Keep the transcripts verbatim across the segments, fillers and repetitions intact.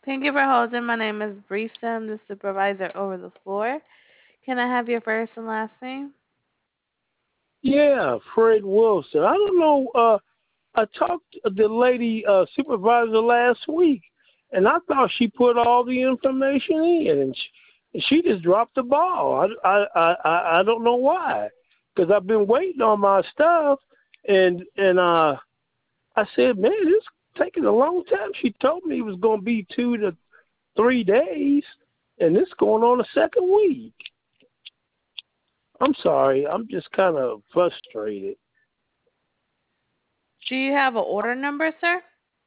Thank you for holding. My name is Brisa. I'm the supervisor over the floor. Can I have your first and last name? Yeah, Fred Wilson. I don't know. Uh, I talked to the lady uh, supervisor last week, and I thought she put all the information in, and she, and she just dropped the ball. I, I, I, I I don't know why, because I've been waiting on my stuff, and and uh, I said, man, it's taking a long time. She told me it was going to be two to three days, and it's going on the second week. I'm sorry. I'm just kind of frustrated. Do you have an order number, sir?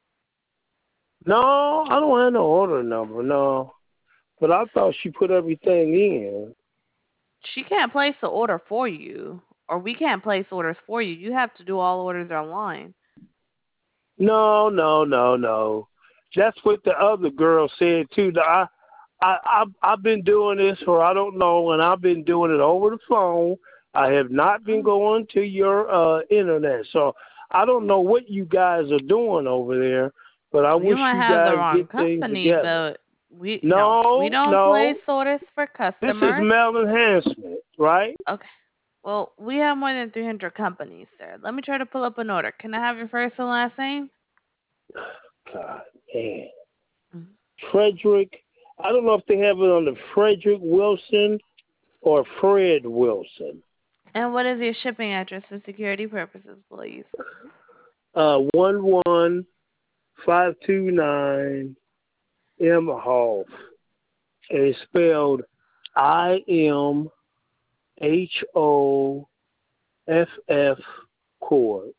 No, I don't have no order number, no. But I thought she put everything in. She can't place the order for you, or we can't place orders for you. You have to do all orders online. No, no, no, no. That's what the other girl said too. The- I, I, I've, I've been doing this for I don't know, and I've been doing it over the phone. I have not been Mm. going to your uh, internet, so I don't know what you guys are doing over there. But I You wish might you have the guys wrong get things company, together. but we no, we No, don't place no. orders for This is customers. mail enhancement, right? Okay. Well, we have more than three hundred companies, sir. Let me try to pull up an order. Can I have your first and last name? God, man. Mm. Frederick. I don't know if they have it under Frederick Wilson or Fred Wilson. And what is your shipping address for security purposes, please? Uh, one one five two nine M Hoff. And it's spelled I M H O F F Court.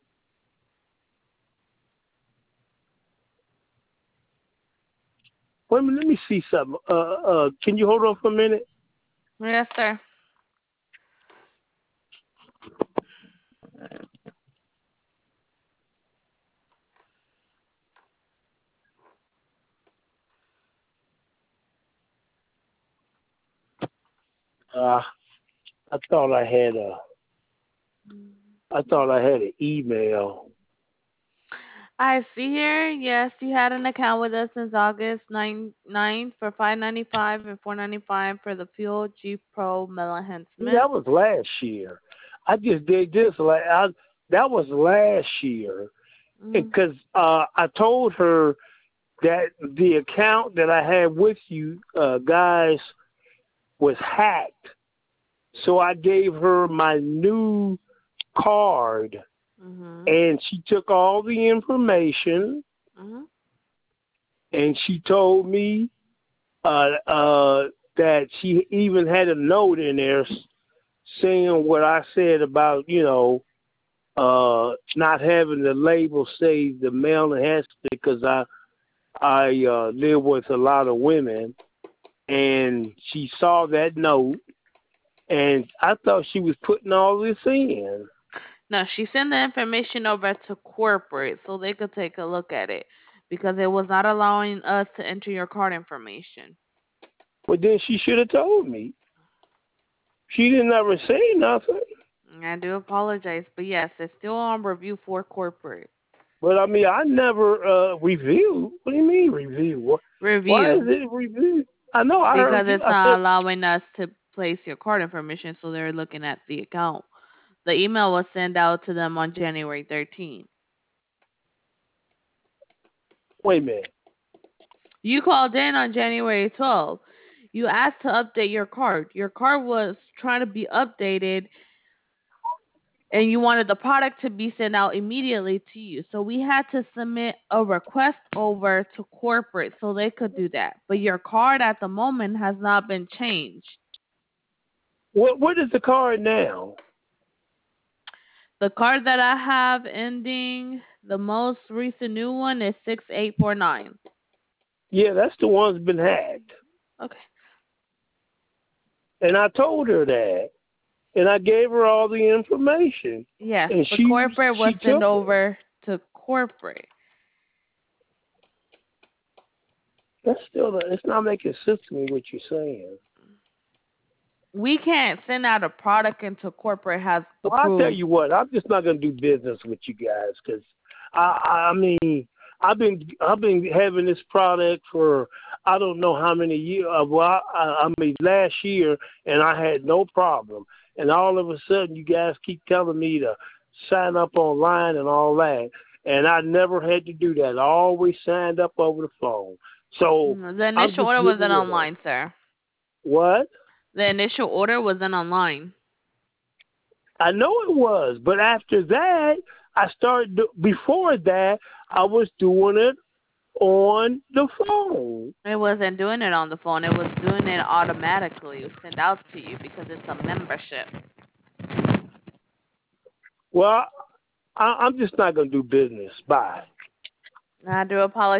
Wait a minute, let me see something. Uh, uh, can you hold on for a minute? Yes, sir. Uh, I thought I had a. I thought I had an email. I see here. Yes, you had an account with us since August ninth, ninth for five ninety five and four ninety five for the Fuel G Pro Metal See, Enhancement. that was last year. I just did this. Like I, that was last year Mm-hmm. because uh, I told her that the account that I had with you uh, guys was hacked. So I gave her my new card, Mm-hmm. and she took all the information, Mm-hmm. and she told me uh, uh, that she even had a note in there saying what I said about you know uh, not having the label say the male enhancement because I I uh, live with a lot of women, and she saw that note, and I thought she was putting all this in. No, she sent the information over to corporate so they could take a look at it because it was not allowing us to enter your card information. But then she should have told me. She didn't ever say nothing. I do apologize, but yes, it's still on review for corporate But I mean, I never uh, review. What do you mean review? What? Why is review it review? I know. I because heard you. it's I not said, allowing us to place your card information, so they're looking at the account. The email was sent out to them on January thirteenth. wait a minute. You called in on January twelfth. You asked to update your card. Your card was trying to be updated and you wanted the product to be sent out immediately to you. So we had to submit a request over to corporate so they could do that. But your card at the moment has not been changed. What? What is the card now? The card that I have ending, the most recent new one is six eight four nine. Yeah, that's the one that's been hacked. Okay. And I told her that, and I gave her all the information, Yes, and but she corporate was she sent took it. over to corporate. That's still it's not making sense to me what you're saying. We can't send out a product until corporate has Well, I'll tell approved. you what, I'm just not going to do business with you guys because I, I mean, I've been I've been having this product for I don't know how many years. Uh, well, I, I mean last year, and I had no problem. And all of a sudden, you guys keep telling me to sign up online and all that, and I never had to do that. I always signed up over the phone. So Mm, The I'm initial just order getting wasn't rid of it. online, sir. What? The initial order wasn't online. I know it was, but after that, I started. Do- before that, I was doing it on the phone. It wasn't doing it on the phone. It was doing it automatically. It was sent out to you because it's a membership. Well, I, I'm just not going to do business. Bye. I do apologize.